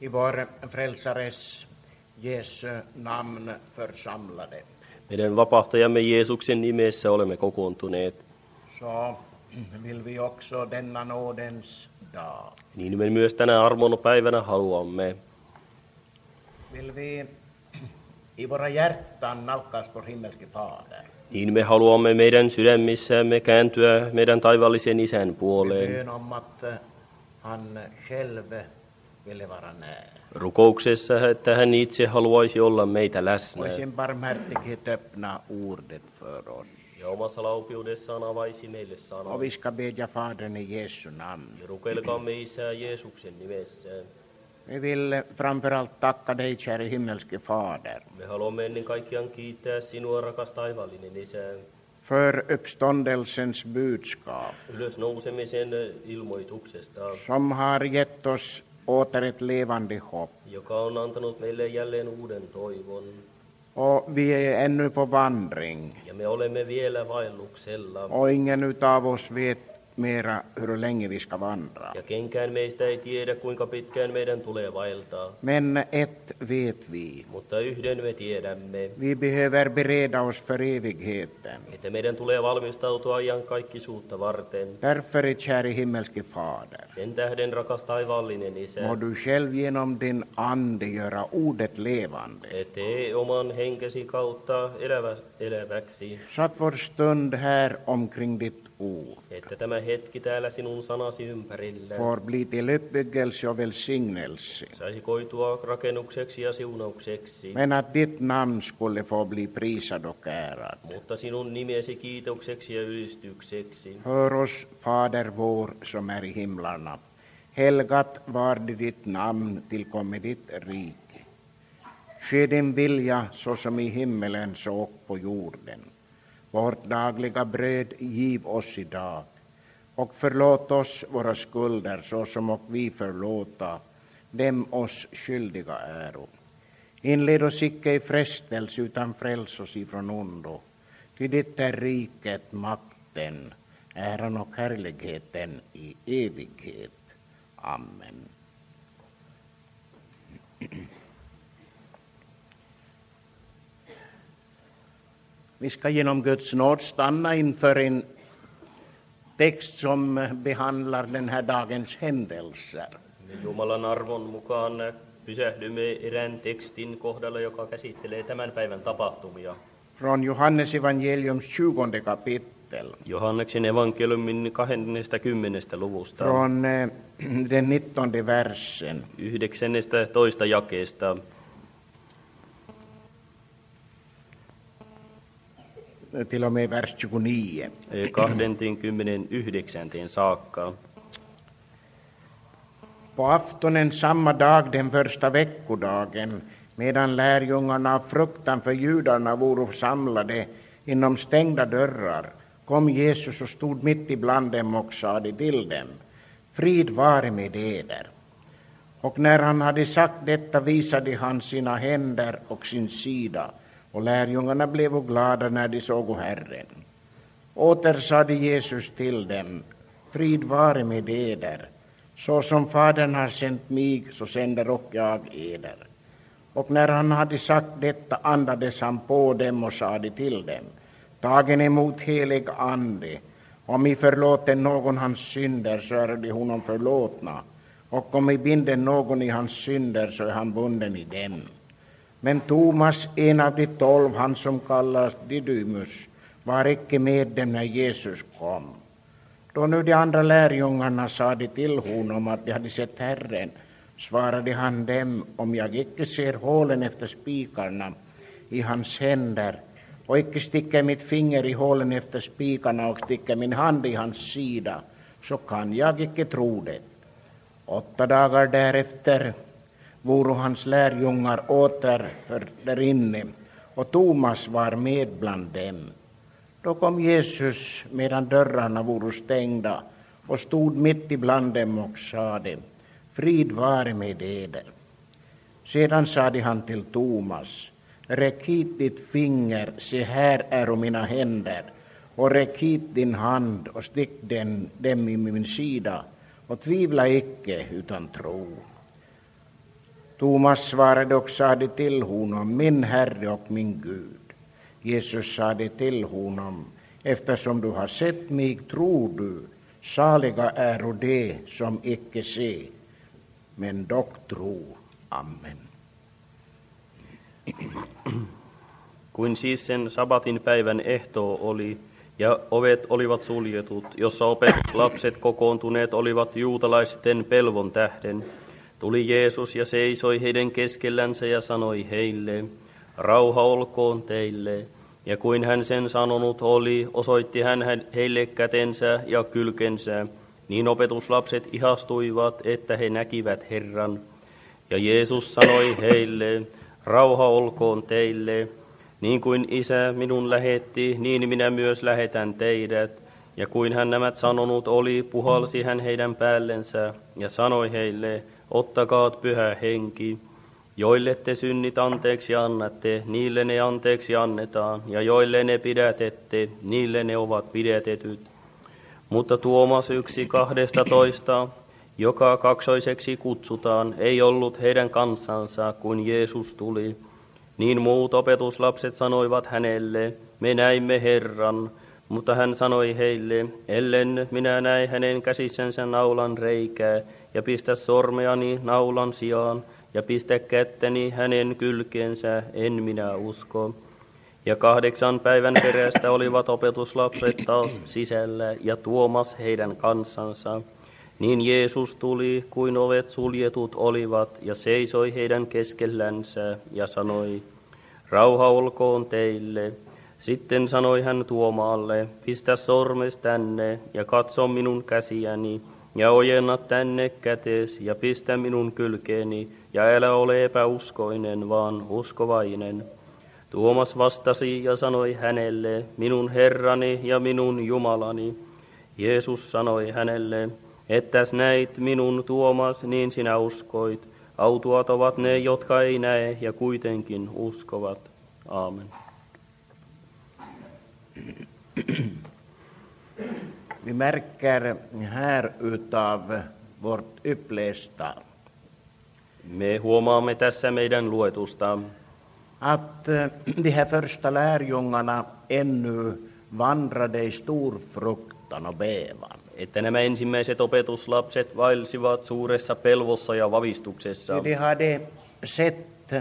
I vår frälsares Jesu namn församlade. Meidän vapahtajamme Jeesuksen nimessä olemme kokoontuneet. Så vill vi också denna nådens dag. Niin me myös tänä armon päivänä haluamme. Vill vi i våra hjärtan nalkas vår himmelske fader. Niin me haluamme meidän sydämissämme kääntyä meidän taivaallisen Isän puoleen. Bön om att han själv ville vara nära. Rukouksessa, että hän itse haluaisi olla meitä läsnä. Och i sin barmhärtighet öppna ordet för oss. Ja omassa laupiudessaan avaisi meille sanaa. Och vi ska bedja Fadern i Jesu namn. Ja rukoilkaamme Isää Jeesuksen nimessä. Vi vill framförallt tacka dig, käre himmelske Fader, Me haluamme ennen kaikkiaan kiittää sinua, rakas taivaallinen Isä, för uppståndelsens budskap, ylösnousemisen ilmoituksesta, som har gett oss åter ett levande hopp. joka on antanut meille jälleen uuden toivon. Och vi är ännu på vandring, Ja me olemme vielä vaelluksella. och ingen utav oss vet mera hur länge vi ska vandra. Ja kenkään meistä ei tiedä, kuinka pitkään meidän tulee vaeltaa. Men ett vet vi, Mutta yhden me tiedämme, vi behöver bereda oss för evigheten. että meidän tulee valmistautua iankaikkisuutta varten. Därför, käre himmelske Fader, Sen tähden, rakas taivaallinen Isä, må du själv genom din ande göra ordet levande, tee oman henkesi kautta eläväksi, så att vår stund här omkring ditt ord että tämä hetki täällä sinun sanasi ympärillä får bli till uppbyggelse och välsignelse, saisi koitua rakennukseksi ja siunaukseksi, men att ditt namn skulle få bli prisad och ärad. mutta sinun nimesi kiitokseksi ja ylistykseksi. Hör oss, Fader vår som är i himlarna. Helgat varde ditt namn, tillkomme ditt rike. Ske din vilja så som i himmelen så och på jorden. Vårt dagliga bröd giv oss idag. Och förlåt oss våra skulder så som och vi förlåta dem oss skyldiga äro. Inled oss icke i frestelse utan fräls oss ifrån ondo. Ty ditt är riket, makten, äran och härligheten i evighet. Amen. Vi ska genom Guds nåd stanna inför en text som behandlar den här dagens händelser. Me Jumalan arvon mukaan pysähdymme erään tekstin kohdalla, joka käsittelee tämän päivän tapahtumia. Från Johannes evangeliums 20 kapitel. Johanneksen evankeliumin 20. luvusta, Från den 19 versen. 19. jakeesta, Till och med vers 29. 29. saakka. På aftonen samma dag, den första veckodagen, medan lärjungarna av fruktan för judarna voro samlade inom stängda dörrar, kom Jesus och stod mitt ibland dem och sade till dem: Frid vare med eder. Och när han hade sagt detta visade han sina händer och sin sida, och lärjungarna blev glada när de såg Herren. Åter sade Jesus till dem: Frid vare med eder. Så som Fadern har sänt mig, så sänder och jag eder. Och när han hade sagt detta andades han på dem och sade till dem: Tagen emot helig ande, om I förlåter någon hans synder, så är de honom förlåtna, och om I binder någon i hans synder, så är han bunden i dem. Men Thomas, en av de 12, han som kallas Didymus, var icke med dem när Jesus kom. Då nu de andra lärjungarna sade till honom att de hade sett Herren, svarade han dem: Om jag icke ser hålen efter spikarna i hans händer, och icke sticker mitt finger i hålen efter spikarna och sticker min hand i hans sida, så kan jag icke tro det. 8 dagar därefter voro hans lärjungar åter för där inne, och Thomas var med bland dem. Då kom Jesus medan dörrarna voro stängda och stod mitt ibland dem och sade: Frid vare med eder. Sedan sade han till Thomas: Räck hit ditt finger, se här är mina händer, och räck hit din hand och stick dem i min sida, och tvivla icke utan tro. Thomas svarade och sade till honom, min Herre och min Gud. Jesus sade till honom, eftersom du har sett mig tror du, saliga är de som icke se, men dock tro. Amen. Kuin siis sen sabatin päivän ehtoo oli, ja ovet olivat suljetut, jossa opetuslapset kokoontuneet olivat juutalaisten pelvon tähden, tuli Jeesus ja seisoi heidän keskellänsä ja sanoi heille, rauha olkoon teille. Ja kuin hän sen sanonut oli, osoitti hän heille kätensä ja kylkensä, niin opetuslapset ihastuivat, että he näkivät Herran. Ja Jeesus sanoi heille, rauha olkoon teille. Niin kuin Isä minun lähetti, niin minä myös lähetän teidät. Ja kuin hän nämä sanonut oli, puhalsi hän heidän päällensä ja sanoi heille, ottakaat pyhä henki. Joille te synnit anteeksi annatte, niille ne anteeksi annetaan, ja joille ne pidätette, niille ne ovat pidätetyt. Mutta Tuomas 1 12, joka kaksoiseksi kutsutaan, ei ollut heidän kanssansa, kun Jeesus tuli. Niin muut opetuslapset sanoivat hänelle, me näimme Herran, mutta hän sanoi heille, ellen minä näe hänen käsissänsä naulan reikää, ja pistä sormeani naulan sijaan, ja pistä kättäni hänen kylkeensä, en minä usko. Ja 8 päivän perästä olivat opetuslapset taas sisällä, ja Tuomas heidän kanssansa. Niin Jeesus tuli, kuin ovet suljetut olivat, ja seisoi heidän keskelläänsä, ja sanoi, rauha olkoon teille. Sitten sanoi hän Tuomaalle, pistä sormes tänne, ja katso minun käsiäni, ja ojenna tänne kätes, ja pistä minun kylkeeni, ja älä ole epäuskoinen, vaan uskovainen. Tuomas vastasi ja sanoi hänelle, minun Herrani ja minun Jumalani. Jeesus sanoi hänelle, ettäs näit minun Tuomas, niin sinä uskoit. Autuat ovat ne, jotka ei näe ja kuitenkin uskovat. Aamen. Vi märker här utav vårt upplästa Me huomaamme tässä meidän luetusta, att de här första lärjungarna ännu vandrade i stor fruktan och bävan. että nämä ensimmäiset opetuslapset vaelsivat suuressa pelvossa ja vavistuksessa. De hade sett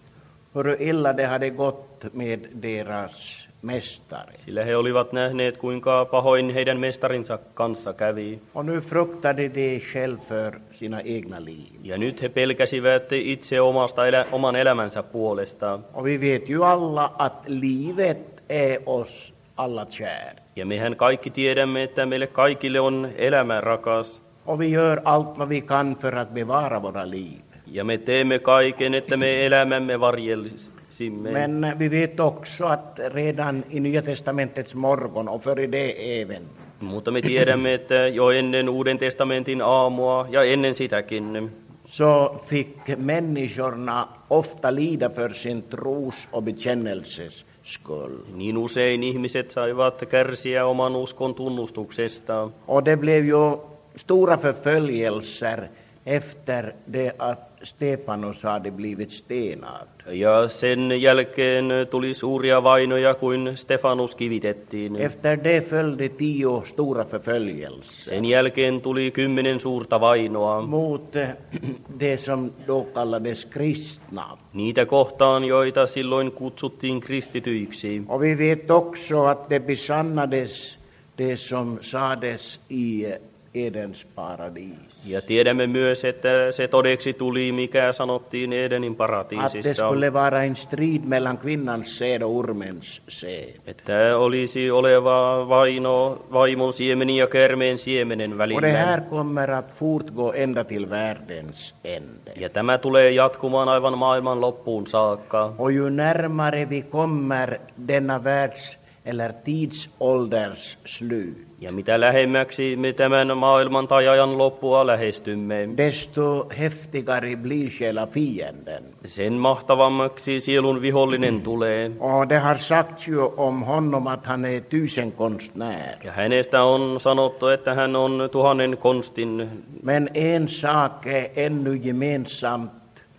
hur illa det hade gått med deras mästare. Sillä he olivat nähneet, kuinka pahoin heidän mestarinsa kanssa kävi. Och nu fruktade de själv för sina egna liv. Ja nyt he pelkäsivät itse oman elämänsä puolesta. Och vi vet ju alla att livet är oss alla kär. Ja mehän kaikki tiedämme, että meille kaikille on elämä rakas. Och vi gör allt vad vi kan för att bevara våra liv. Ja me teemme kaiken, että me elämämme varjelisimme. Men vi vet också att redan i Nya testamentets morgon och före det även Mutta me tiedämme, että jo ennen Uuden testamentin aamua ja ennen sitäkin, så fick människorna ofta lida för sin tros och bekännelses skull. niin usein ihmiset saivat kärsiä oman uskon tunnustuksesta. Och det blev ju stora förföljelser efter det att Stefanus hade blivit stenad. Ja sen jälkeen tuli suuria vainoja, kuin Stefanus kivitettiin. Efter det följde 10 stora förföljelser Sen jälkeen tuli 10 suurta vainoa mot det som då kallades kristna. niitä kohtaan, joita silloin kutsuttiin kristityiksi. Och vi vet också att det besannades det som sades i Edens paradis. Ja tiedämme myös, että se todeksi tuli, mikä sanottiin Edenin Att det paratiisissa, skulle vara en strid mellan kvinnans säd och ormens säd. että olisi oleva vaino vaimon siemeni ja käärmeen siemenen Och det välillä. här kommer att fortgå ända till världens ände. Ja tämä tulee jatkumaan aivan maailman loppuun saakka. Och ju närmare vi kommer denna världs eller tidsålders slut, Ja mitä lähemmäksi me tämän maailman tai ajan loppua lähestymme, desto häftigare blir själva fienden. sen mahtavammaksi sielun vihollinen tulee. Och det har sagts ju om honom att han är tusenkonstnär. Ja hänestä on sanottu, että hän on 1000 konstin. Men en sak är ännu gemensamt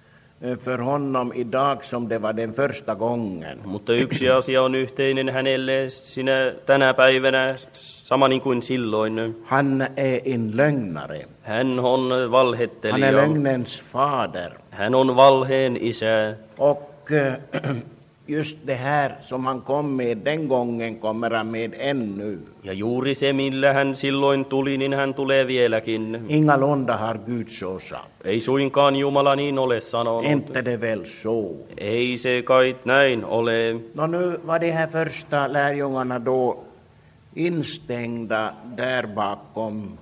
för honom idag som det var den första gången. Mutta yksi asia on yhteinen hänelle tänä päivänä, sama niin kuin silloin. Han är en lögnare. Hän on Han är valhettelija. lögnens fader. Hän on valheen isä. Och just det här som han kom med den gången kommer han med ännu. Ja juuri se, millä hän silloin tuli, niin hän tulee vieläkin. Ingalunda har Gud så sagt. Ei suinkaan Jumala niin ole sanonut. Inte det väl så. Ei se kai näin ole. Nå, nu var de här första lärjungarna då instängda där bakom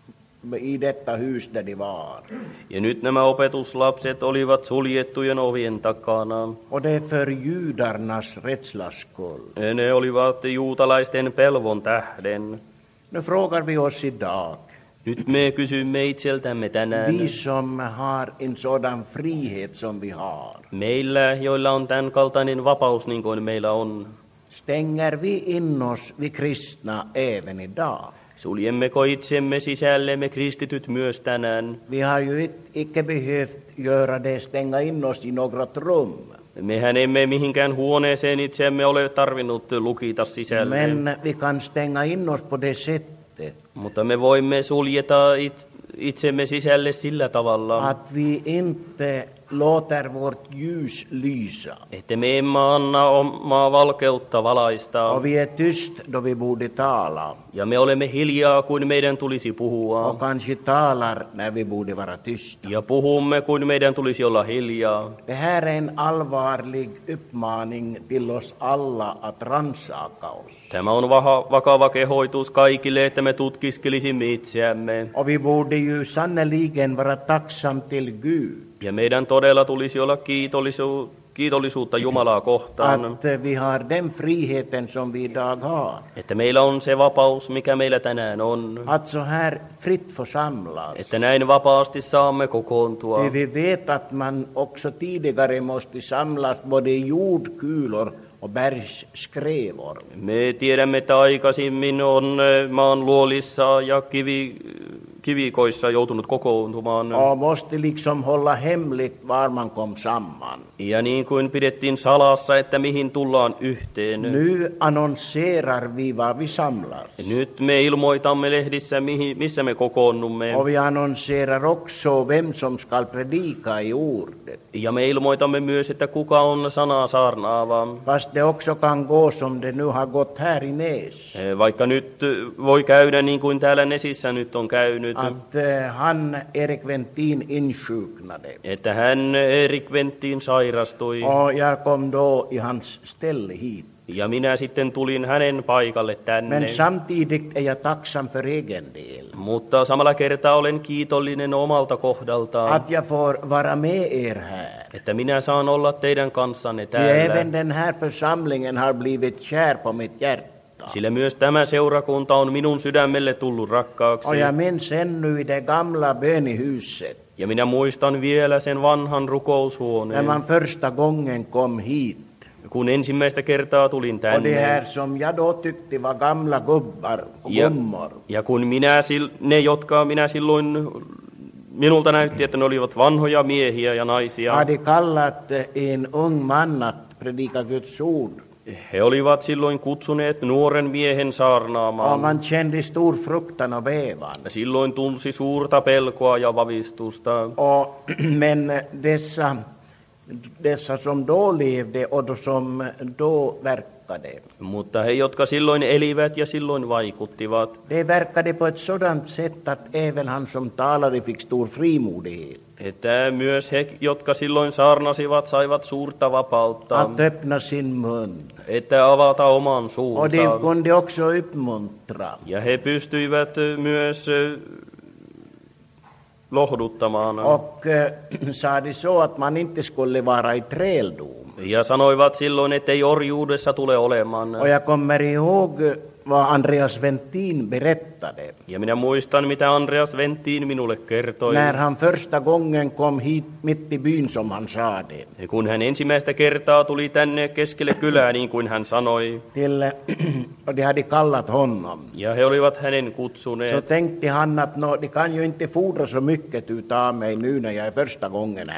i detta hus där de var. Ja nyt nämä opetuslapset olivat suljettujen ovien takana. Och det är för judarnas rädslas skull. Ne olivat juutalaisten pelvon tähden. Nu frågar vi oss idag, Nyt me kysymme itseltämme tänään. vi som har en sådan frihet som vi har, Meillä, joilla on tämän kaltainen vapaus niin kuin meillä on, stänger vi in oss, vi kristna, även idag? suljemmeko itsemme sisälle me kristityt myös tänään? Vi har ju icke behövt göra det, stänga in oss i något rum. Mehän emme mihinkään huoneeseen itseämme ole tarvinnut lukita sisälle, Men vi kan stänga in oss på det sättet mutta me voimme suljeta itsemme sisälle sillä tavalla, att vi inte låter vårt ljus lysa. että me emme anna omaa valkeutta valaista, Och vi är tyst då vi borde tala. ja me olemme hiljaa kuin meidän tulisi puhua, Och kanske talar när vi borde vara tysta. ja puhumme kuin meidän tulisi olla hiljaa. Det här är en allvarlig uppmaning till oss alla att rannsaka oss. Tämä on vakava kehoitus kaikille, että me tutkiskelisimme itseämme. Och vi borde ju sannoliken vara tacksam till Gud Ja meidän todella tulisi olla kiitollisuutta Jumalaa kohtaan, att vi har den friheten som vi idag har. että meillä on se vapaus, mikä meillä tänään on. Att så här fritt församlas. Että näin vapaasti saamme kokoontua. Vi vet att man också tidigare måste samlas både i jordkulor och bergsskrevor. Me tiedämme, että aikaisemmin on maan luolissa ja kivikoissa joutunut kokoontumaan. Och måste liksom hålla hemligt var man kom samman. Ja niin kuin pidettiin salassa, että mihin tullaan yhteen. Nu annonserar vi var vi samlas. Nyt me ilmoitamme lehdissä, missä me kokoonnumme. Och vi annonserar också vem som skall predika i ordet. Ja me ilmoitamme myös, että kuka on sanaa saarnaava. Fast det också kan gå som det nu har gått här i Näs. Vaikka nyt voi käydä niin kuin täällä Nesissä nyt on käynyt. Att han, Erik Ventin, insjuknade. Että hän, Erik Ventin, sairastui. Och jag kom då i hans ställe hit. Ja minä sitten tulin hänen paikalle tänne. Men samtidigt är jag tacksam för egen del. Mutta samalla kertaa olen kiitollinen omalta kohdaltaan, Att jag får vara med er här. että minä saan olla teidän kanssanne Ja täällä. även den här församlingen har blivit kär på mitt hjärta. Sillä myös tämä seurakunta on minun sydämelle tullut rakkaaksi. Och jag minns ännu i det gamla bönehuset. Ja minä muistan vielä sen vanhan När rukoushuoneen, man första gången kom hit. kun ensimmäistä kertaa tulin Och det tänne. här som jag då tyckte var gamla gubbar och gummor. Ja kun ne, jotka minä silloin, minulta näytti, että ne olivat vanhoja miehiä ja naisia. Hade kallat en ung man att predika Guds ord. He olivat silloin kutsuneet nuoren miehen Och saarnaamaan. man kände stor fruktan och bävan. Silloin tunsi suurta pelkoa ja vavistusta. Men dessa som då levde och som då verkade. Mutta he, jotka silloin elivät ja silloin vaikuttivat, Det verkade på ett sådant sätt att även han som talade fick stor frimodighet. että myös he, jotka silloin saarnasivat, saivat suurta vapautta, Att öppna sin mun. että avata oman Och suunsa. de kunde också uppmuntra. Ja he pystyivät myös lohduttamaan. Och sa det så att man inte skulle vara i träldom. Ja sanoivat silloin, että ei orjuudessa tule olemaan. Och jag kommer ihåg vad Andreas Ventin berättade. Ja minä muistan, mitä Andreas Ventin minulle kertoi. När han första gången kom hit mitt i byn som han sa det. Kun hän ensimmäistä kertaa tuli tänne keskelle kylää, niin kuin hän sanoi, Och de hade kallat honom. ja he olivat hänen Så kutsuneet, tänkte han att de kan ju inte fordra så mycket utav mig nu när jag är första gången här.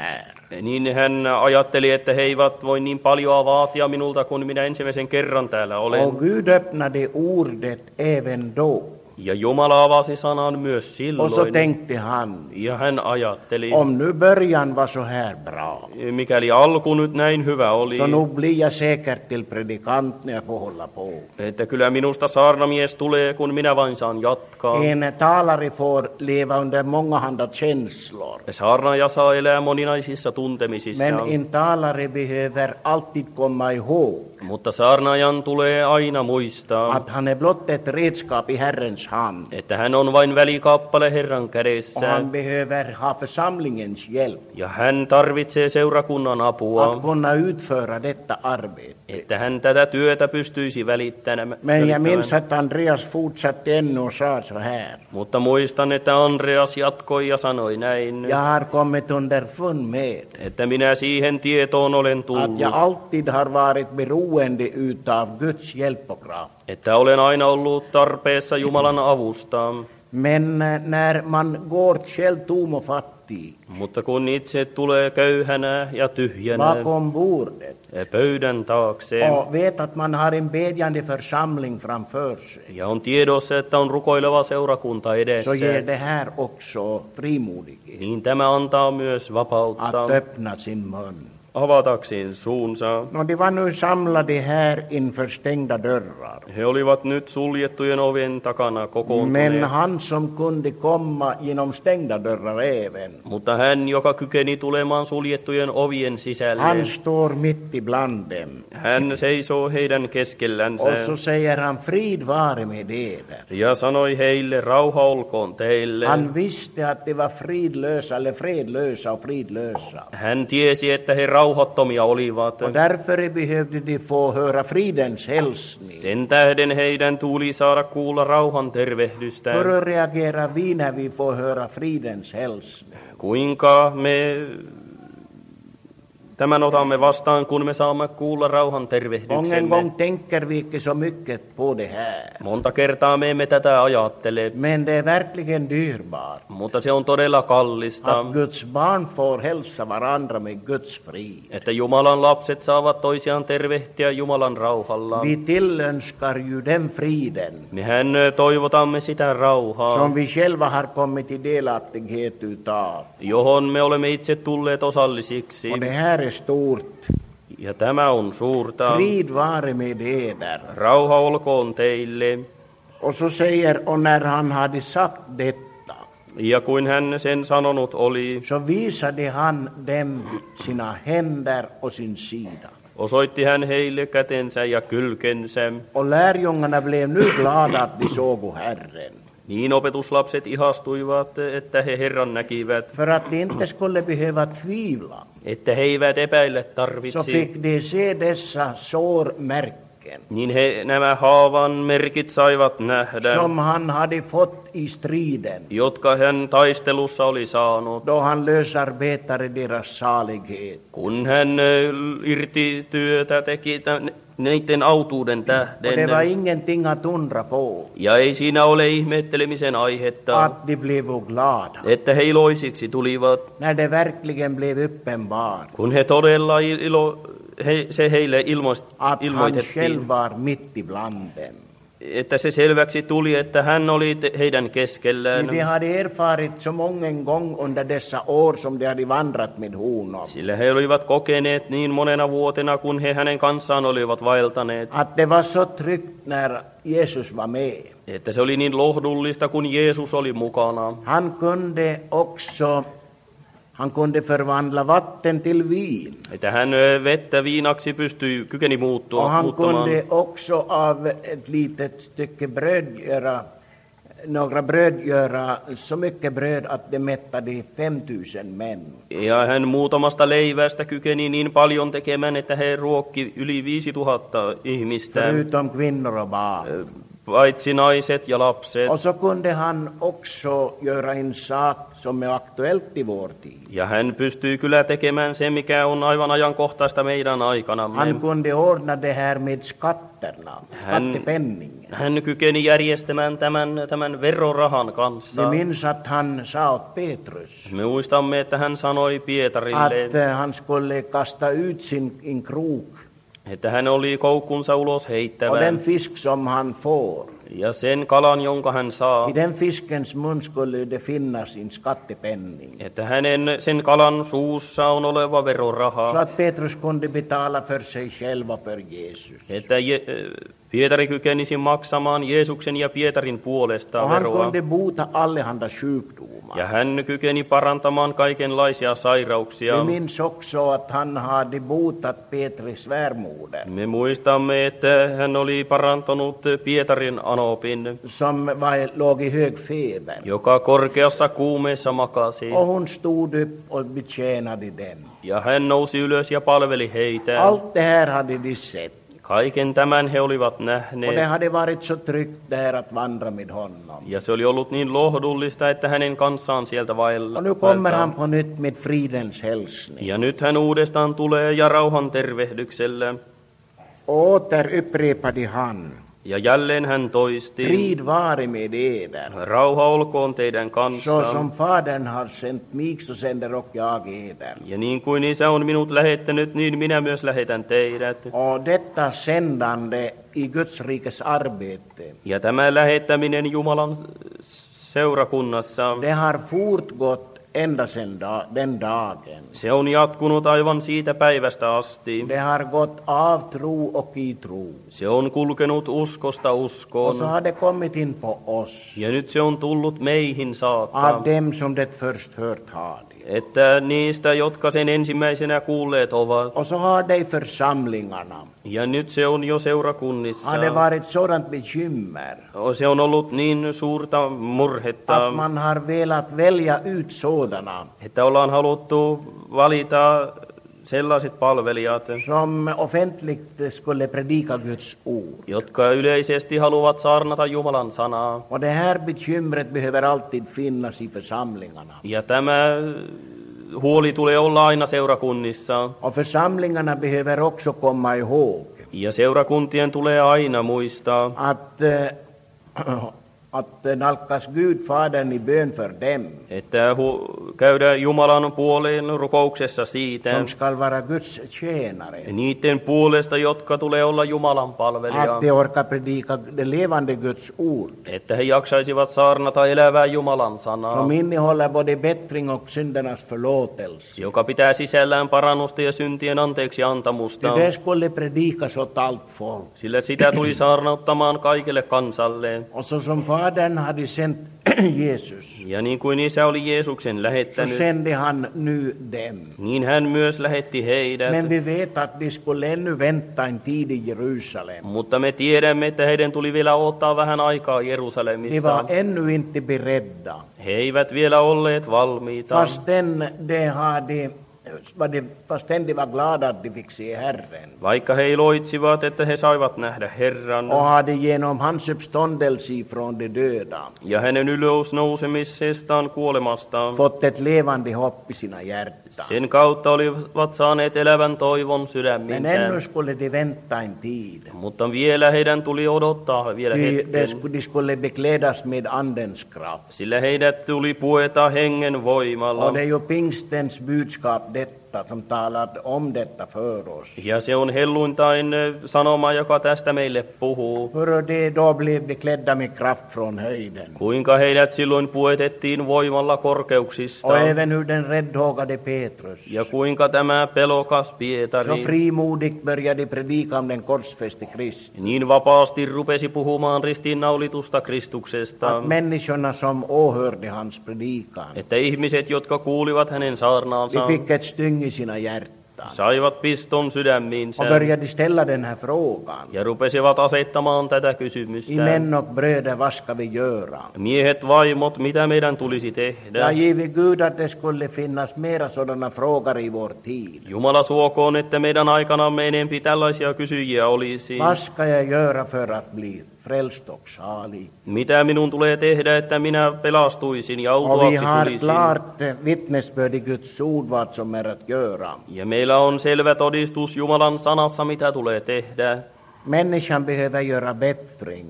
Niin hän ajatteli, että he eivät voi niin paljon vaatia minulta, kun minä ensimmäisen kerran täällä olen. Och Gud öppnade ordet även då. Ja Jumala avasi sanan myös Och så silloin. tänkte han, Ja hän ajatteli, om nu början var så här bra, mikäli alku nyt näin hyvä oli, så nog blir jag säkert till predikant när jag får hålla på. että kyllä minusta saarnamies tulee, kun minä vain saan jatkaa. En talare får leva under mångahanda känslor. Saarnaaja saa elää moninaisissa tuntemisissa, Men en talare behöver alltid komma ihåg mutta saarnaajan tulee aina muistaa, att han är blott ett redskap i Herrens hand. että hän on vain välikappale Herran Och kädessä, han behöver ha församlingens hjälp ja hän tarvitsee seurakunnan apua, att kunna utföra detta arbete. että hän tätä työtä pystyisi välittämään. Men jag minns att Andreas fortsatte ännu och sa så här. Mutta muistan, että Andreas jatkoi ja sanoi näin, Jag har kommit underfund med että minä siihen tietoon olen att tullut, jag alltid har varit beroende utav Guds hjälp och kraft. että olen aina ollut tarpeessa Jumalan avusta. Men när man går själv tom och fattig Mutta kun itse tulee köyhänä ja tyhjänä bakom bordet pöydän taakse och vet att man har en bedjande församling framför sig, ja on tiedossa, että on rukoileva seurakunta edessä, så ger det här också frimodighet niin tämä antaa myös vapautta att öppna sin mun. avatakseen suunsa. No, de var nu samlade här inför stängda dörrar. He olivat nyt suljettujen ovien takana Men kokoontuneet, han som kunde komma genom stängda dörrar även, mutta hän, joka kykeni tulemaan suljettujen ovien sisälle, han står mitt ibland dem. hän seisoo heidän keskellänsä Och så säger han, frid vare med eder. ja sanoi heille, rauha olkoon teille. Han visste att det var fridlösa eller fredlösa och fridlösa. Hän tiesi, että he rauhattomia olivat. Och därför behövde de få höra fridens hälsning. Sen tähden heidän tuli saada kuulla rauhan tervehdystä. Hur reagerar vi när vi får höra fridens hälsning? Kuinka me tämän otamme vastaan, kun me saamme kuulla rauhan Många tervehdyksenne? gång tänker vi inte så mycket på det här. Monta kertaa me emme tätä ajattele, Men det är verkligen dyrbart mutta se on todella kallista, att Guds barn får hälsa varandra med Guds frid. että Jumalan lapset saavat toisiaan tervehtiä Jumalan rauhalla. Vi tillönskar ju den friden Mehän toivotamme sitä rauhaa, som vi själva har kommit i delaktighet utav. johon me olemme itse tulleet osallisiksi. Och det här är stort. Ja tämä on suurta. Frid vare med eder. Rauha olkoon teille. Och så säger, och när han hade sagt detta, Ja kuin hän sen sanonut oli, så visade han dem sina händer och sin sida. osoitti hän heille kätensä ja kylkensä. Och lärjungarna blev nu glada att de såg Herren. Niin opetuslapset ihastuivat, että he Herran näkivät, För att de inte skulle behöva tvivla, että he eivät epäillä så tarvitsi. fick de se dessa sårmärken Niin he nämä haavan merkit saivat nähdä, som han hade fått i striden, jotka hän taistelussa oli saanut. då han lösarbetade deras salighet. Kun hän irti työtä teki niiden autuuden Och det tähden. var ingenting att undra på Ja ei siinä ole ihmettelemisen aihetta, att de blev glada, että he iloisiksi tulivat, när det verkligen blev uppenbart kun he todella se heille att han ilmoitettiin, själv var mitt ibland dem. että se selväksi tuli, että hän oli heidän keskellään. De hade erfarit så många gånger under dessa år som de hade vandrat med honom, Sillä he olivat kokeneet niin monena vuotena, kun he hänen kanssaan olivat vaeltaneet, att det var så tryggt när Jesus var med. että se oli niin lohdullista, kun Jeesus oli mukana. Han kunde förvandla vatten till vin. Että hän vettä viinaksi kykeni Och han muuttamaan. kunde också av ett litet stycke bröd göra så mycket bröd att det mättade 5000 män. Ja hän muutamasta leivästä kykeni niin paljon tekemään, että he ruokki yli 5000 ihmistä, Förutom kvinnor och barn. paitsi naiset ja lapset. Och så kunde han också göra en sak som är aktuellt i vår tid. Ja hän pystyy kyllä tekemään se, mikä on aivan ajankohtaista meidän aikanamme. Han kunde ordna det här med skatterna, skattepenningen. Hän kykeni järjestämään tämän verorahan kanssa. Vi minns att han sa åt Petrus Me muistamme, että hän sanoi Pietarille, att han skulle kasta ut sin krok että hän oli koukkunsa ulos och heittävä. den fisk som han får. Ja sen kalan, jonka hän saa, I den fiskens mun skulle det finnas en skattepenning. että sen kalan suussa on oleva Så veroraha. att Petrus kunde betala för sig själv och för Jesus. Että Pietari kykenisi maksamaan Jeesuksen ja Pietarin puolesta Och han veroa. kunde bota allehanda sjukdomar. Ja hän kykeni parantamaan kaikenlaisia sairauksia. Vi minns också att han hade botat Petris svärmoder Me muistamme, että hän oli parantanut Pietarin anopin, som låg i hög feber. joka korkeassa kuumeessa makasi. Och hon stod upp och betjänade den. Ja hän nousi ylös ja palveli heitä. Allt det här hade de sett. Kaiken tämän he olivat Och det nähneet. hade varit så tryggt där att vandra med honom. Ja se oli ollut niin lohdullista, että hänen kanssaan sieltä Och nu kommer vaeltaa. han på nytt med fridens hälsning. Ja nyt hän uudestaan tulee ja rauhan tervehdyksellä. Åter upprepade han. Ja jälleen hän toisti, Frid vare med eder. rauha olkoon teidän Så kanssa. som Fadern har sänt mig så sänder och jag eder. Ja niin kuin Isä on minut lähettänyt, niin minä myös lähetän teidät. Och detta sändande i Guds rikes arbete, Ja tämä lähettäminen Jumalan seurakunnassa, det har fortgått ända sedan den dagen. se on jatkunut aivan siitä päivästä asti. Det har gått av tro och i tro. Se on kulkenut uskosta Och uskoon. så har det kommit in på oss, Ja nyt se on tullut meihin saakka, av dem som det först hört hade. että niistä, jotka sen ensimmäisenä kuulleet ovat. Och så har det i församlingarna, Ja nyt se on jo seurakunnissa. har det varit sådant bekymmer Se on ollut niin suurta murhetta, att man har velat välja ut sådana että ollaan haluttu valita sellaiset palvelijat, som offentligt skulle predika Guds ord. jotka yleisesti haluavat saarnata Jumalan sanaa. Och det här bekymret behöver alltid finnas i församlingarna. Ja tämä huoli tulee olla aina seurakunnissa. Och församlingarna behöver också komma ihåg Ja seurakuntien tulee aina muistaa, att nalkas Gud Fadern i bön för dem että käydä Jumalan puoleen rukouksessa siitä, som skall vara Guds tjänare. niiden puolesta, jotka tulee olla Jumalan palvelija, Att de orkar predika det levande Guds ord, että he jaksaisivat saarnata elävää Jumalan sanaa, som innehåller både bättring och syndernas förlåtelse. joka pitää sisällään parannusta ja syntien anteeksi antamusta, Det skulle predikas åt allt folk. sillä sitä tuli saarnauttamaan kaikille kansalle. Och så som Fadern hade sänt Jesus, Ja niin kuin Isä oli Jeesuksen så lähettänyt, sände han nu dem. niin hän myös lähetti heidät. Men vi vet att de skulle ännu vänta en tid i Jerusalem. Mutta me tiedämme, että heidän tuli vielä odottaa vähän aikaa De Jerusalemissa. var ännu inte beredda. He eivät vielä olleet valmiita. Fastän de var glada att de fick se Herren. Vaikka he iloitsivat, että he saivat nähdä Herran Och hade genom hans uppståndelse från de döda ja hänen ylösnousemisestaan kuolemastaan, fått ett levande hopp i sina hjärtan. sen kautta olivat saaneet elävän toivon Men sydäminsä. ännu skulle de vänta en tid. Mutta vielä heidän tuli odottaa vielä hetken, De skulle beklädas med andens kraft. sillä heidät tuli pueta hengen Och voimalla. det är ju pingstens budskap detta som talar om detta för oss. Ja se on helluntain sanoma, joka tästä meille puhuu. Hur de då blev beklädda med kraft från höjden. Kuinka heidät silloin puetettiin voimalla Och korkeuksista. även hur den räddhågade Petrus Ja kuinka tämä pelokas så Pietari frimodigt började predika om den korsfäste Kristus. niin vapaasti rupesi puhumaan ristiinnaulitusta Kristuksesta, Att människorna som åhörde hans predikan, että ihmiset, jotka kuulivat hänen de saarnaansa, fick ett styng i sina hjärtan saivat piston sydämiinsä och började ställa den här frågan. ja rupesivat asettamaan tätä I kysymystä. män och bröder, vad ska vi göra? Miehet, vaimot, mitä meidän tulisi Jag tehdä? giver Gud att det skulle finnas mera sådana frågor i vår tid. Jumala suokoon, että meidän aikanamme enempi tällaisia kysyjiä olisi. Vad ska jag göra för att bli frälst och salig. Mitä minun tulee tehdä, että minä pelastuisin ja Och vi autuaksi har tulisin? klart vittnesbörd i Guds ord vad som är att göra. Ja meillä on selvä todistus Jumalan sanassa, mitä tulee tehdä. Människan behöver göra bättring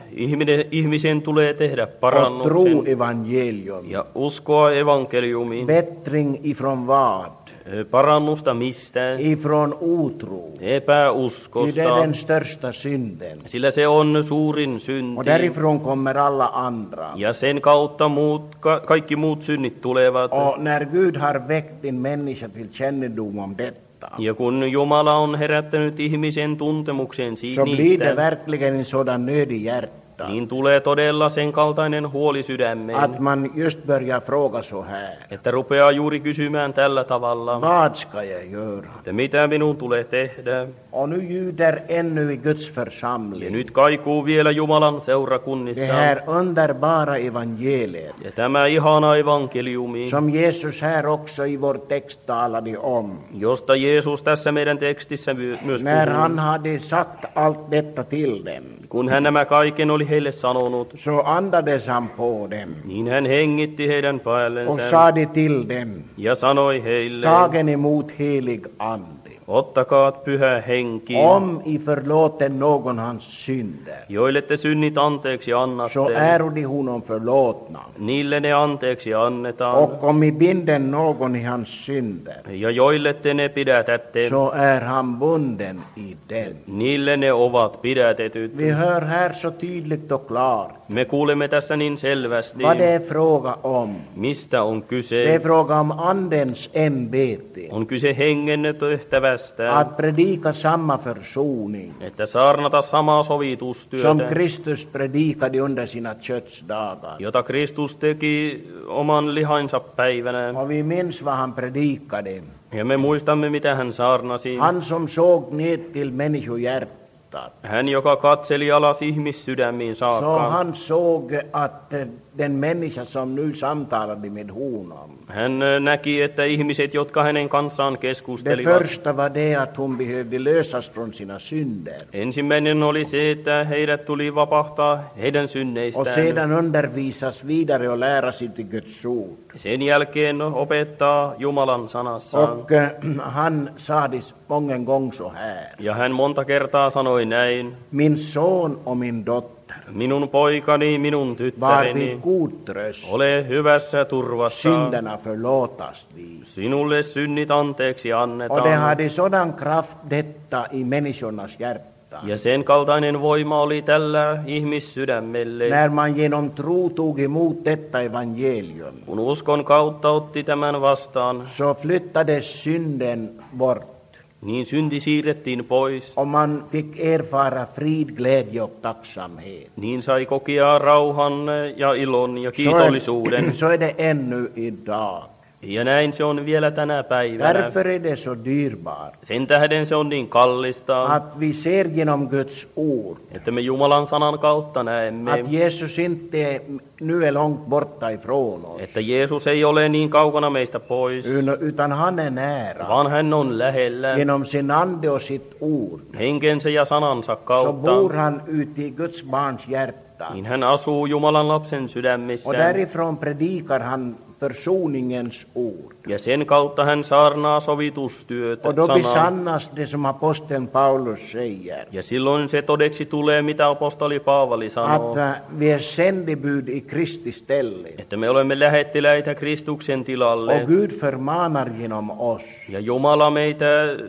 Ihmisen tulee tehdä och tro parannuksen evangelium. ja uskoa evankeliumiin. Bättring ifrån vad? Parannusta mistä? Ifrån otro. Ty det är Epäuskosta, den största synden. sillä se on suurin Och synti. därifrån kommer alla andra. Ja sen kautta kaikki muut synnit tulevat. Och när Gud har väckt en människa till kännedom om detta, Ja kun Jumala on herättänyt ihmisen tuntemukseen så blir det niistä, verkligen en sådan nöd i hjärtat niin tulee todella sen kaltainen huoli sydämeen, att man just börjar fråga så här. että rupeaa juuri kysymään tällä tavalla, Vad ska jag göra? että mitä minun tulee tehdä. Och nu ljuder ännu i Guds Ja församling nyt kaikuu vielä Jumalan det seurakunnissa. här underbara evangeliet Ja tämä ihana evankeliumi, som Jesus här också i vår text talade om. josta Jeesus tässä meidän tekstissä myös När puhuu. han hade sagt allt detta till dem, Kun hän nämä kaiken oli heille sanonut, så andades han på dem niin hän hengitti heidän och päällensä sade till dem, ja sanoi heille, tagen emot helig ande. ottakaa pyhä henki, Om I förlåter någon hans synder, joille te synnit anteeksi så annatte, är de honom förlåtna. niille ne anteeksi annetaan. Och om I binder någon i hans synder, Ja joille te ne pidätätte, så är han bunden i dem. niille ne ovat pidätetyt. Vi hör här så tydligt och klart Me kuulemme tässä niin selvästi, vad det är fråga om. mistä on Det är kyse. fråga om andens ämbete, On kyse hengen tehtävästä, att predika samma försoning että saarnata samaa som sovitustyötä, Kristus predikade under sina köttsdagar. jota Kristus teki oman lihansa päivänä. Och vi minns vad han predikade. Ja me muistamme, mitä hän saarnasi. Han som såg ned till människohjärtat. Hän, joka katseli alas ihmissydämiin Så saakka. han såg att den människa som nu samtalade med honom, Hän näki, että ihmiset, jotka hänen kanssaan det keskustelivat, första var det att hon behövde lösas från sina synder. ensimmäinen oli se, että heidät tuli vapahtaa heidän Och synneistään. sedan undervisas vidare och läras i Guds ord. Sen jälkeen opettaa Jumalan sanassaan. Och han sa det många gånger så här. Ja hän monta kertaa sanoi näin, Min son och min dotter, minun poikani, minun var tyttäreni, vid god tröst. ole hyvässä turvassa. Synderna förlåtas vi. Sinulle synnit anteeksi Och det annetaan. hade sådan kraft detta i människornas hjärta. Ja sen kaltainen voima oli tällä ihmissydämelle, När man genom tro tog emot detta evangelium, kun uskon kautta otti tämän vastaan, så flyttades synden bort. niin synti siirrettiin pois, Och man fick erfara frid, glädje och tacksamhet. niin sai kokea rauhan ja ilon ja kiitollisuuden. Så är det ännu idag. Ja näin se on vielä tänä päivänä. Därför är det så dyrbart Sen tähden se on niin kallista, att vi ser genom Guds ord että me Jumalan sanan kautta näemme, att Jesus inte nu är långt borta ifrån oss, että Jeesus ei ole niin kaukana meistä pois, utan han är nära. vaan hän on lähellä. Genom sin ande och sitt ord Henkensä ja sanansa så kautta, bor han ute i Guds barns hjärta. niin hän asuu Jumalan lapsen Och sydämissä. därifrån predikar han försoningens ord. Ja sen kautta hän saarnaa sovitustyötä Och då sanaa. besannas det som aposteln Paulus säger, Ja silloin se todeksi tulee, mitä apostoli Paavali sanoo, att vi är sändebud i Kristi ställe. että me olemme lähettiläitä Kristuksen tilalle. Och Gud förmanar genom oss Ja Jumala meitä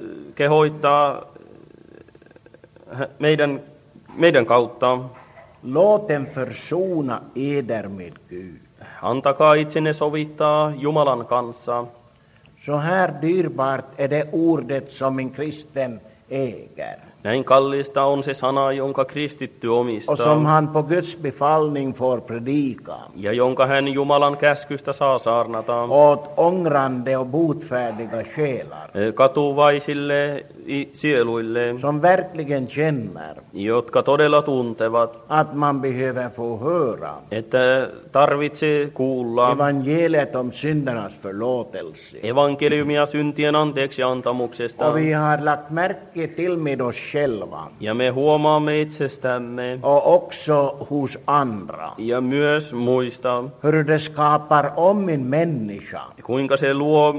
kehoittaa meidän kautta. låt dem försona eder med Gud. Antakaa itsenne sovittaa Jumalan kanssa. Så här dyrbart är det ordet som en kristen äger Näin kallista on se sana, jonka kristitty och som omistaa, han på Guds befallning får predika ja jonka hän Jumalan käskystä saa saarnata åt ångrande och botfärdiga själar katuvaisille sieluille, som verkligen känner jotka todella tuntevat, att man behöver få höra että tarvitsee kuulla evangeliet om syndernas förlåtelse. evankeliumia syntien anteeksi antamuksesta. Och vi har lagt märke till med oss själva Ja me huomaamme itsestämme och också hos andra. ja myös muista, Hur det skapar om en människa kuinka se luo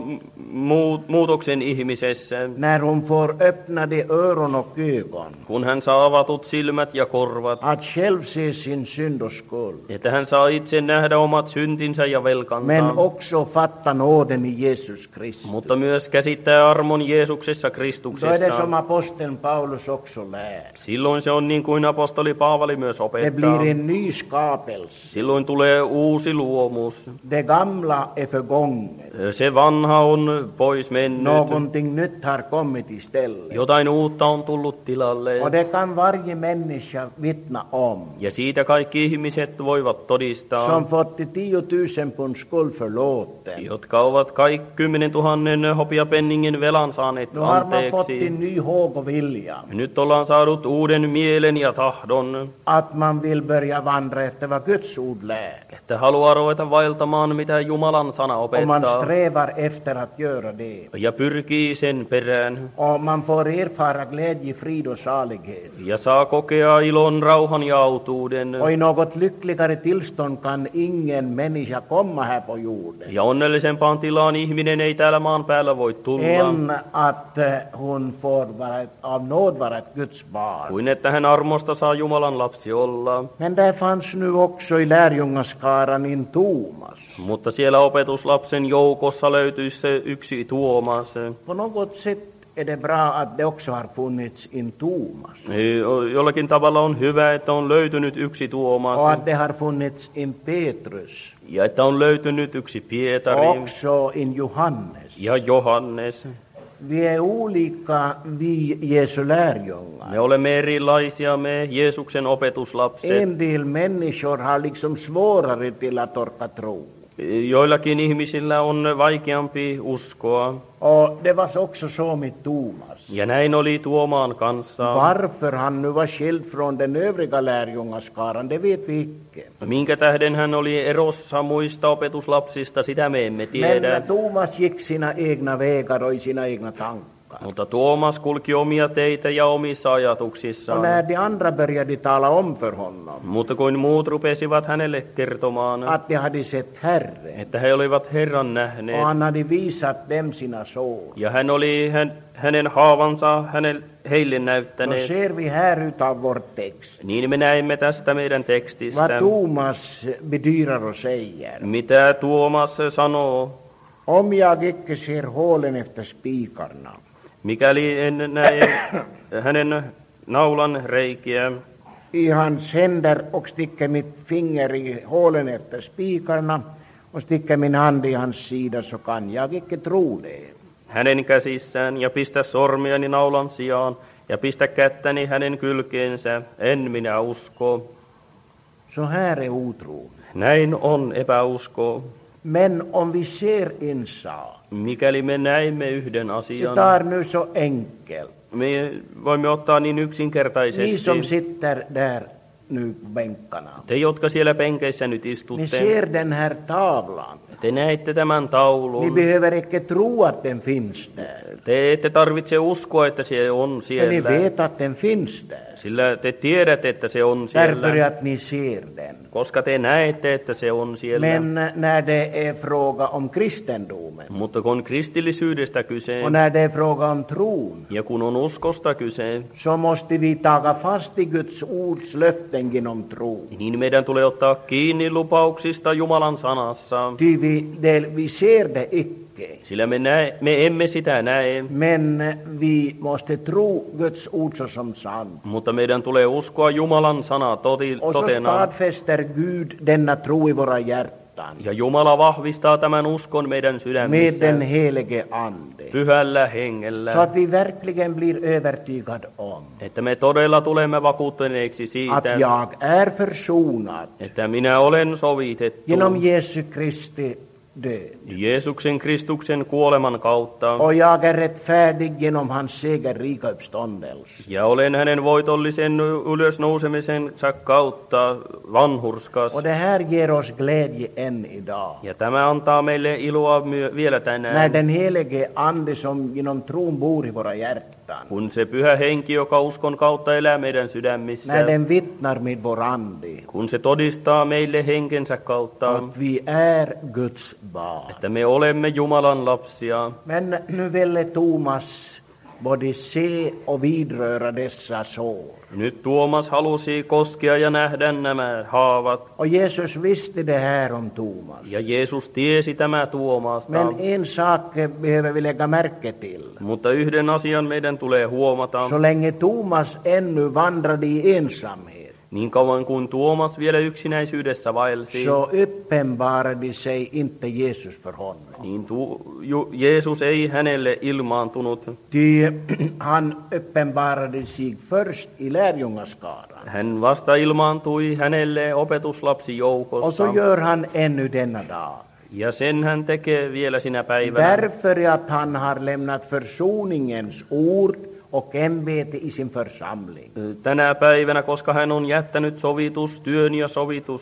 muutoksen ihmisessä, när hon får öppnade öron och ögon. kun hän saa avatut silmät ja korvat, Att själv se sin synd och skuld. että hän saa itse nähdä omat syntinsä ja velkansa, Men också fatta nåden i Jesus Kristus. mutta myös käsittää armon Jeesuksessa Då är det Kristuksessa. som aposteln Paulus också lär. Silloin se on niin kuin apostoli Paavali myös Det opettaa. blir en ny skapelse. Silloin tulee uusi luomus. Det gamla är förgånget. Se vanha on pois mennyt. Någonting nytt har kommit istället. Jotain uutta on tullut tilalle. Och det kan varje människa vittna om. Ja siitä kaikki ihmiset voivat todistaa, Som fått 10 000 pund skuld förlåten. jotka ovat kaikki 10 000 hopeapenningin velan saaneet Nu har man fått anteeksi. en ny håg och vilja. Nyt ollaan saanut uuden mielen ja tahdon, Att man vill börja vandra efter vad Guds ord lär. että haluaa ruveta vaeltamaan, mitä Jumalan sana Och man opettaa, strävar efter att göra det. ja pyrkii sen perään, Och man får erfara glädje, frid och salighet. ja saa kokea ilon, rauhan ja autuuden. Och i något lyckligare tillstånd kan ingen människa komma här på jorden. Ja onnellisempaan tilaan ihminen ei täällä maan päällä voi tulla, Än att hon får av nåd vara ett Guds barn. kuin että hän armosta saa Jumalan lapsi olla. Men där fanns nu också i lärjungaskaran en Thomas. Mutta siellä opetuslapsen joukossa löytyisi se yksi Tuomas. På något sätt är det bra att det också har funnits en Thomas. Jollakin tavalla on hyvä, että on löytynyt yksi Och Tuomas att det har funnits en Petrus. ja että on löytynyt yksi Pietari Och också en Johannes. ja Johannes. Vi är olika, vi Jesu lärjungar. Me olemme erilaisia, me Jeesuksen opetuslapset. En del människor har liksom svårare till att orka tro. Joillakin ihmisillä on vaikeampi uskoa. Och det var också så med Thomas. Ja näin oli Tuomaan kanssa. Varför han nu var skild från den övriga lärjungaskaran, det vet vi icke. Minkä tähden hän oli erossa muista opetuslapsista, sitä me emme tiedä. Men Thomas gick sina egna vägar och i sina egna tankar. Mutta Tuomas kulki omia teitä ja omissa Och ajatuksissaan. när de andra började tala om för honom Mutta kun muut rupesivat hänelle kertomaan, att de hade sett Herren että he olivat Herran och nähneet, han hade visat dem sina sår. ja hän oli hänen haavansa heille Då näyttäneet, ser vi här utav vår text niin me näimme tästä meidän vad tekstistä, Thomas bedyrar och säger. mitä Tuomas sanoo. Om jag icke ser hålen efter spikarna Mikäli en näe hänen naulan reikiä i hans händer och sticker mitt finger i hålen efter spikarna och sticker min hand i hans sida, så kan jag icke tro det. hänen käsissään ja pistä sormiani naulan sijaan ja pistä kättäni hänen kylkeensä, en minä usko. Så här är otron. Näin on epäusko. Men om vi ser en sak, Mikäli me näimme yhden vi asian, tar nu så enkelt. me voimme ottaa niin Ni yksinkertaisesti. som sitter där nu på bänkarna, Te, jotka siellä penkeissä nyt ni istutte, ser den här tavlan. te näette tämän Ni taulun. behöver icke tro att den finns där. Te ette tarvitse uskoa, että se on Men ni siellä, vet att den finns där. sillä te tiedätte, että se on Därför siellä, att ni ser den. koska te näette, että se on siellä. Men när det är fråga om kristendomen Mutta kun kristillisyydestä kyse och när det är fråga om tron, ja kun on uskosta kyse, så måste vi taga fast i Guds ords löften genom tro. niin meidän tulee ottaa kiinni lupauksista Jumalan sanassa. Ty vi ser det icke, Sillä me emme sitä näe, men vi måste tro Guds ord såsom sant. mutta meidän tulee uskoa Jumalan sanaa Och så totena. stadfäster Gud denna tro i våra hjärtan Ja Jumala vahvistaa tämän uskon meidän med sydämissä den helige Ande. pyhällä Så hengellä, att vi verkligen blir övertygade om että me todella tulemme vakuuttuneeksi att siitä, jag är försonad että minä olen sovitettu genom Jesu Kristi död. Jeesuksen Kristuksen kuoleman kautta, Och jag är rättfärdig genom hans segerrika uppståndelse. ja olen hänen voitollisen ylösnousemisensa kautta vanhurskas. Och det här ger oss glädje än idag. Ja tämä antaa meille iloa vielä När tänään, den helige Ande som genom tron bor i våra hjärtan hjärtan. Kun se pyhä henki, joka uskon kautta elää meidän sydämissä, När den vittnar med vår ande. kun se todistaa meille henkensä kautta, Att vi är Guds barn. että me olemme Jumalan lapsia. Men nu ville Thomas både se och vidröra dessa sår. Nyt Tuomas halusi koskea ja nähdä nämä haavat, Och Jesus visste det här om Thomas. ja Jeesus tiesi tämä Tuomasta. Men en sak behöver vi lägga märke till. Mutta yhden asian meidän tulee huomata, Så länge Thomas ännu vandrade i ensamhet, niin kauan kuin Tuomas vielä yksinäisyydessä vaelsi, så uppenbarade sig inte Jesus för honom. niin Jeesus ei hänelle ilmaantunut. Ty han uppenbarade sig först i lärjungaskaran. Hän vasta ilmaantui hänelle Och opetuslapsijoukossa, så gör han ännu denna dag. ja sen hän tekee vielä sinä päivänä. Därför att han har lämnat försoningens ord och ämbete i sin församling. Tänä päivänä, koska hän on jättänyt sovitustyön ja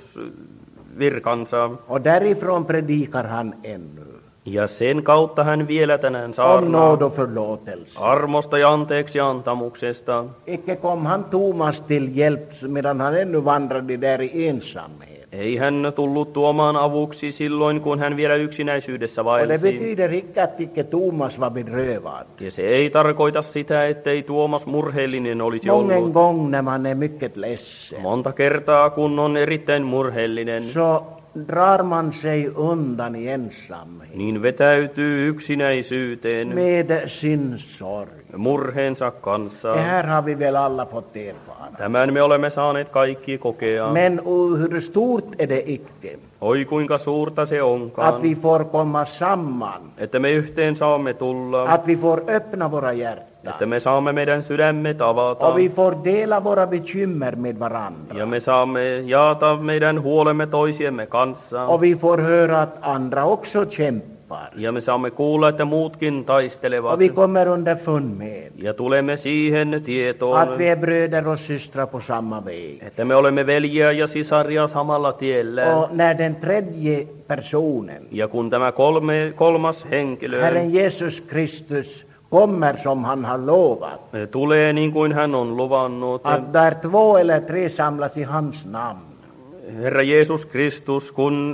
sovitusvirkansa, Och därifrån predikar han ännu ja sen kautta hän vielä tänään om saarnaa nåd och förlåtelse. armosta ja anteeksi antamuksesta. Icke kom han Thomas till hjälp medan han ännu vandrade där i ensamhet. Ei hän tullut tuomaan avuksi silloin, kun hän vielä yksinäisyydessä Och det vaelsi. betyder icke att icke Thomas var bedrövad. Ja se ei tarkoita sitä, ettei Tuomas murheellinen olisi Mången ollut. gång när man är mycket ledsen, Monta kertaa, kun on erittäin murheellinen, så drar man sig undan i ensamhet niin vetäytyy yksinäisyyteen med sin sorg. murheensa kanssa. Det här har vi väl alla fått erfara. Tämän me olemme saaneet kaikki kokea. Men hur stort är det icke Oi kuinka suurta se att onkaan, vi får komma samman, että me yhteen saamme tulla, att vi får öppna våra hjärtan että me saamme meidän sydämet avata, och vi får dela våra bekymmer med varandra. ja me saamme jaata meidän huolemme toisiemme kanssa, Och vi får höra att andra också kämpar. ja me saamme kuulla, että muutkin taistelevat, Och vi kommer underfund med ja tulemme siihen tietoon, att vi är bröder och systrar på samma väg. että me olemme veljiä ja sisaria samalla tiellä. Och när den tredje personen, Ja kun tämä kolmas henkilö Herren Jesus Kristus, kommer som han har lovat, tulee niin kuin hän on luvannut, att där två eller tre samlas i hans namn, Herra Jeesus Kristus,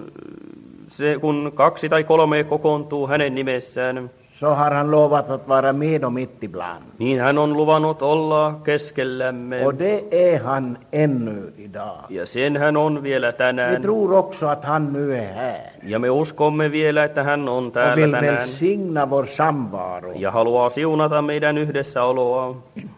kun 2 tai 3 kokoontuu hänen nimessään, så har han lovat att vara med och mitt ibland. niin hän on luvannut olla keskellämme, Och det är han ännu idag. ja sen hän on vielä Vi tänään. tror också att han nu är här Ja me uskomme vielä, että hän on och täällä vill tänään, välsigna vår samvaro. ja haluaa siunata meidän yhdessäoloa.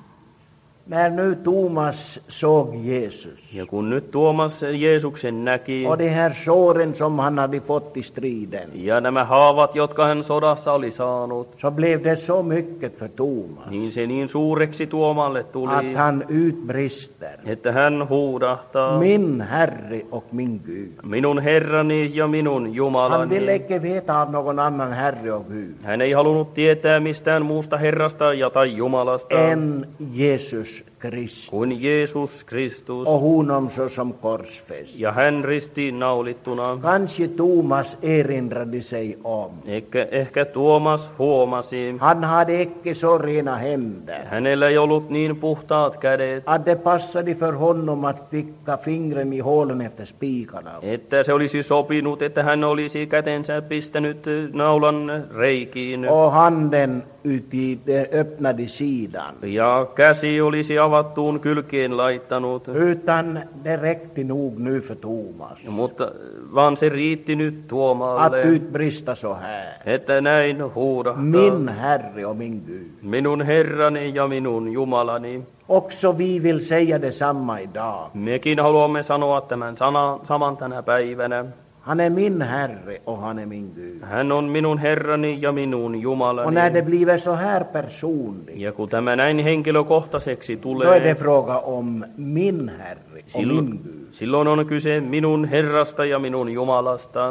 När nu Thomas såg Jesus Ja kun nyt Tuomas Jeesuksen näki, och de här såren som han hade fått i striden, ja nämä haavat, jotka hän sodassa oli saanut, så blev det så mycket för Thomas niin se niin suureksi Tuomalle tuli, att han utbrister: että hän huudahtaa, min Herre och min Gud. minun Herrani ja minun Han ville Jumalani. icke veta av någon annan Herre och Gud Hän ei halunnut tietää mistään muusta Herrasta ja tai Jumalasta än Jesus Kristus kuin Jeesus Kristus, och honom såsom korsfäst. ja hän ristiinnaulittuna. Kanske Thomas erinrade sig om. Ehkä Tuomas huomasi, Han hade icke så rena händer hänellä ei ollut niin puhtaat kädet, att det passade för honom att sticka fingren i hålen efter spikarna. että se olisi sopinut, että hän olisi kätensä pistänyt naulan reikiin, Och handen ut i den öppnade sidan. ja käsi olisi avattuun kylkeen laittanut, Utan det räckte nog nu för Thomas mutta vaan se riitti nyt att Tuomaalle, utbrista så här: että näin huudahtaa, min Herre och min Gud. minun Herrani ja minun Jumalani. Också vi vill säga detsamma idag. Mekin haluamme sanoa tämän saman tänä päivänä. Han är min Herre och han är min Gud. Hän on minun Herrani ja minun Och när Jumalani. det blir så här personligt, Ja kun tämä näin henkilökohtaiseksi då är det tulee, fråga om min Herre och min Gud. silloin on kyse minun Herrasta ja minun Jumalasta.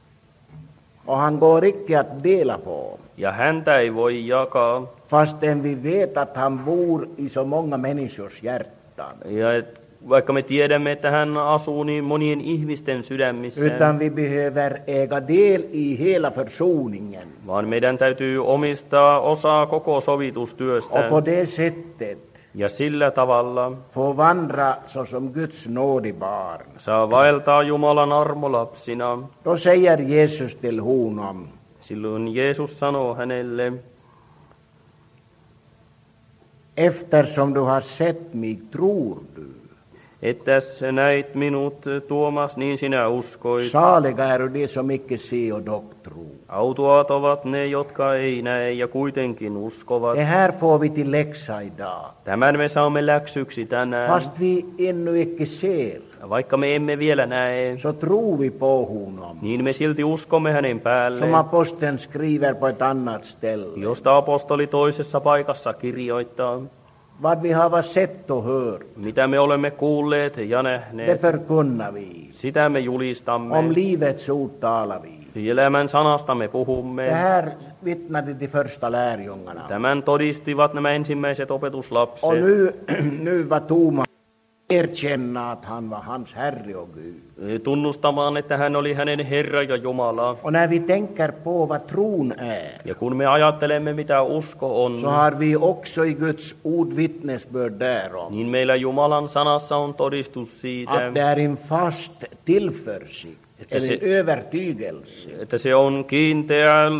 Och han går icke att dela på. Ja häntä ei voi jakaa. Fastän vi vet att han bor i så många människors hjärtan. Ja vaikka me tiedämme, että hän asuu niin monien ihmisten sydämissä, utan vi behöver äga del i hela försoningen. vaan meidän täytyy omistaa osaa koko sovitustyöstä. Och på det sättet Ja sillä tavalla få vandra såsom Guds nådebarn. saa vaeltaa Jumalan armolapsina. Då säger Jesus till honom, Silloin Jeesus sanoo hänelle, eftersom du har sett mig, tror du. ettäs näit minut, Tuomas, niin sinä uskoit. Saliga är de som icke se och dock tro. Autuaat ovat ne, jotka ei näe ja kuitenkin uskovat. Det här får vi till läxa idag. Tämän me saamme läksyksi tänään. Fast vi ännu icke ser, Vaikka me emme vielä näe, så tror vi på honom. niin me silti uskomme hänen Som päälleen, aposteln skriver på ett annat ställe. josta apostoli toisessa paikassa kirjoittaa. Vad vi har sett och hört, Mitä me olemme kuulleet ja det nähneet, förkunnar vi. sitä me Om julistamme. livets ord talar vi. Elämän sanasta me Det puhumme. här vittnade de första lärjungarna. Tämän todistivat nämä ensimmäiset Och opetuslapset. nu var Thomas erkänna att han var hans Herre och Gud. Tunnustamaan, että hän oli hänen Herra ja Jumala. Och när vi tänker på vad tron är, Ja kun me ajattelemme, mitä usko on, så har vi också i Guds ord vittnesbörd därom. niin meillä Jumalan sanassa on todistus siitä, Att det är en fast tillförsikt, eller en övertygelse että se on kiinteä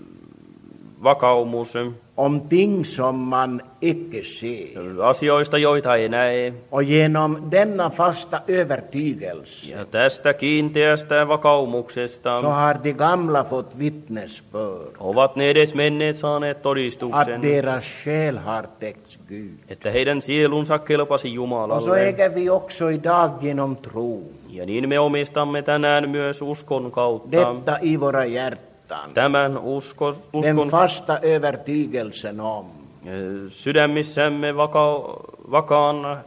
vakaumus om ting som man icke ser. asioista, joita ei näe. Och genom denna fasta övertygelse Ja tästä kiinteästä vakaumuksesta så har de gamla fått vittnesbörd ovat ne edes menneet saaneet att todistuksen, deras själ har täckts Gud. että heidän sielunsa kelpasi Och så Jumalalle. äger vi också idag genom tro Ja niin me omistamme tänään myös uskon kautta detta i våra hjärtan. tämän Den uskon fasta övertygelsen om sydämissämme vakaan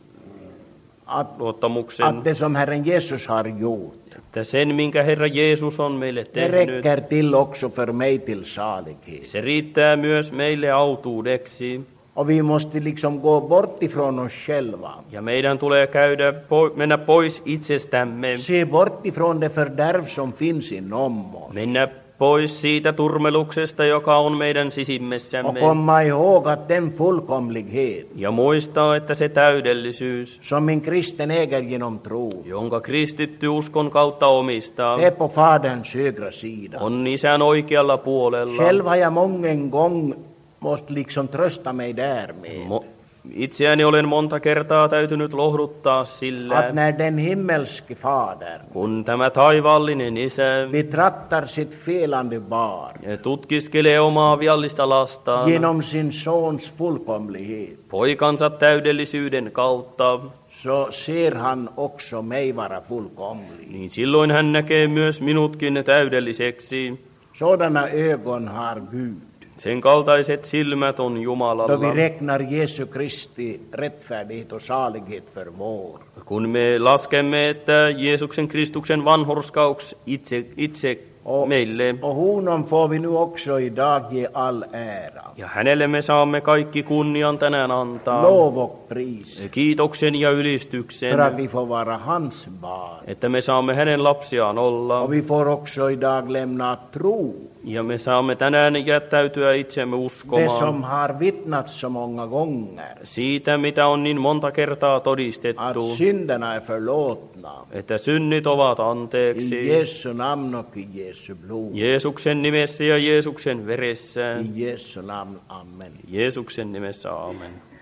luottamuksen, att det som Herren Jesus har gjort, että sen, minkä Herra Jeesus on meille det tehnyt, räcker till också för mig till salighet. se riittää myös meille autuudeksi. Och vi måste liksom gå bort ifrån oss själva. Ja meidän tulee mennä pois itsestämme, Se bort ifrån det fördärv som finns inom oss. mennä pois siitä turmeluksesta, joka on meidän Och sisimmässämme, komma ihåg att den fullkomlighet ja muistaa, että se täydellisyys, som en kristen äger genom tro, jonka kristitty uskon kautta omistaa, är på Faderns högra sida. on Isän oikealla puolella. Själv har jag mången gång måste liksom trösta mig därmed. Itseäni olen monta kertaa täytynyt lohduttaa sillä, Att när den himmelske Fader kun tämä taivaallinen Isä betraktar sitt felande barn tutkiskelee omaa viallista lastaan genom sin sons fullkomlighet, poikansa täydellisyyden kautta, så ser han också mig vara fullkomlig. niin silloin hän näkee myös minutkin täydelliseksi. Sådana ögon har Gud. Sen kaltaiset silmät on Då vi Jumalalla. räknar Jesu Kristi rättfärdighet och salighet för vår. Kun me laskemme, että Jeesuksen Kristuksen vanhurskaus itse meille, Och honom får vi nu också idag ge all ära. ja hänelle me saamme kaikki kunnian tänään antaa, Lov och pris kiitoksen ja för att ylistyksen, vi får vara hans barn. että me saamme hänen lapsiaan olla, Och vi får också idag lämna tro. ja me saamme tänään jättäytyä itsemme Det uskomaan som har vittnat så många gånger. siitä, mitä on niin monta kertaa Att todistettu, synderna är förlåtna. että synnit ovat I anteeksi, Jesu namn och i Jesu blod. Jeesuksen nimessä ja Jeesuksen veressä, I Jesu namn. Amen. Jeesuksen nimessä, amen.